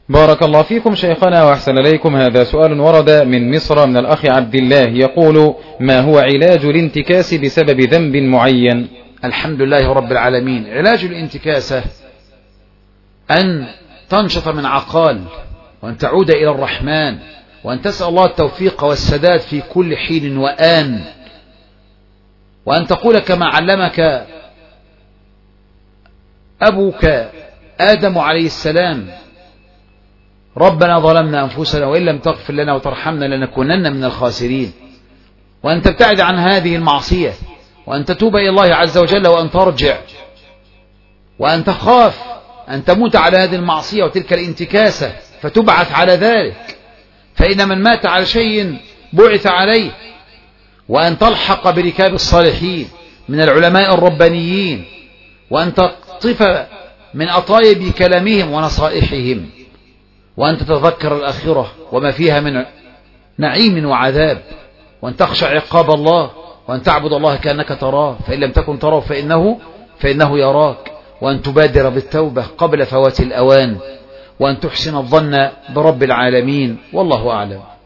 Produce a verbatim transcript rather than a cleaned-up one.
بارك الله فيكم شيخنا وأحسن إليكم. هذا سؤال ورد من مصر من الأخ عبد الله يقول: ما هو علاج الانتكاس بسبب ذنب معين؟ الحمد لله رب العالمين. علاج الانتكاسة أن تنشط من عقال، وأن تعود إلى الرحمن، وأن تسأل الله التوفيق والسداد في كل حين وآن، وأن تقول كما علمك أبوك آدم عليه السلام: ربنا ظلمنا أنفسنا وإن لم تغفر لنا وترحمنا لنكونن من الخاسرين. وأن تبتعد عن هذه المعصية، وأن تتوب إلى الله عز وجل، وأن ترجع، وأن تخاف أن تموت على هذه المعصية وتلك الانتكاسة فتبعث على ذلك، فإن من مات على شيء بعث عليه. وأن تلحق بركاب الصالحين من العلماء الربانيين، وأن تقطف من أطايب كلامهم ونصائحهم، وأن تتذكر الآخرة وما فيها من نعيم وعذاب، وأن تخشى عقاب الله، وأن تعبد الله كأنك تراه، فإن لم تكن تراه فإنه, فإنه يراك، وأن تبادر بالتوبة قبل فوات الأوان، وأن تحسن الظن برب العالمين، والله أعلم.